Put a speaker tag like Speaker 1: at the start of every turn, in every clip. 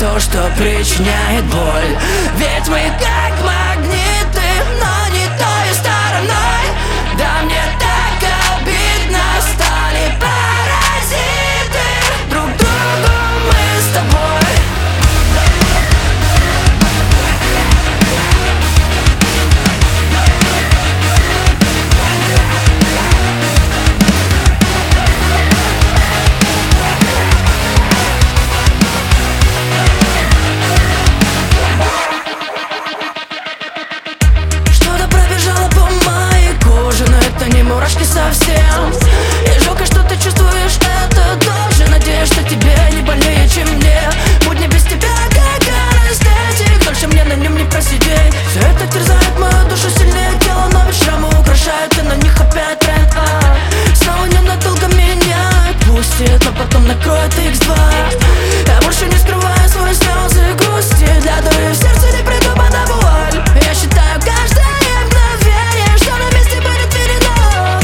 Speaker 1: то, что причиняет боль. Ведь мы как магниты, но не той стороной. Да мне так обидно, стали паразиты. Друг другу мы с тобой. Мурашки совсем. И жалко, что ты чувствуешь это тоже. Надеюсь, что тебе не больнее, чем мне. Будь не без тебя, как анестетик. Дольше мне на нем не просидеть. Все это терзает мою душу сильнее тела, но ведь шрамы украшают, и на них опять тренд. Снова ненадолго меня отпустит, но потом накроет X2. Я больше не скрываю свои слезы и грусти. Для дыры в сердце не придумана вуаль. Я считаю каждое мгновение, что на месте будет передо.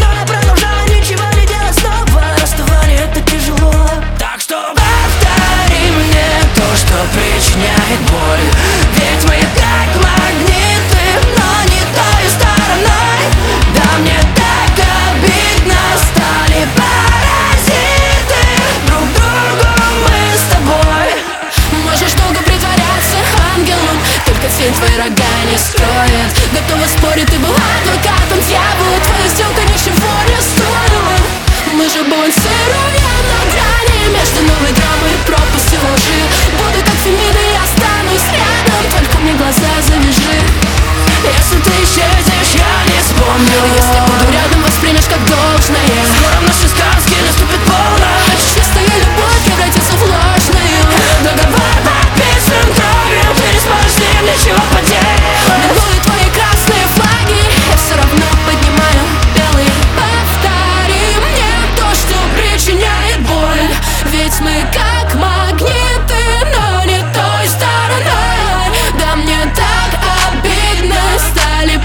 Speaker 1: Причиняет боль. Ведь мы как магниты, но не той стороной. Да мне так обидно, стали паразиты. Друг другу мы с тобой. Можешь долго притворяться ангелом, только тень твои рога не скроет. Готова спорить, ты был адвокатом дьявола. Твоя сделка ничего не стоила. Мы же балансируем на грани между новой драмой и пропастью лжи. Буду как Фемида, я останусь рядом, только мне глаза завяжи. Если ты исчезнешь, я не вспомню. Если буду рядом, воспримешь как должное. Скоро в нашей сказке наступит полночь. Чистая любовь превратится в ложную. Договор подписан кровью, ты не сможешь с ним ничего поделать. Минуют твои красные флаги, я все равно поднимаю белый. Повтори мне то, что причиняет боль. Ведь мы как магниты, но не той стороной. Да мне так обидно, стали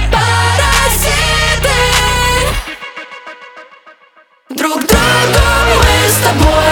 Speaker 1: паразиты. Друг другу мы с тобой.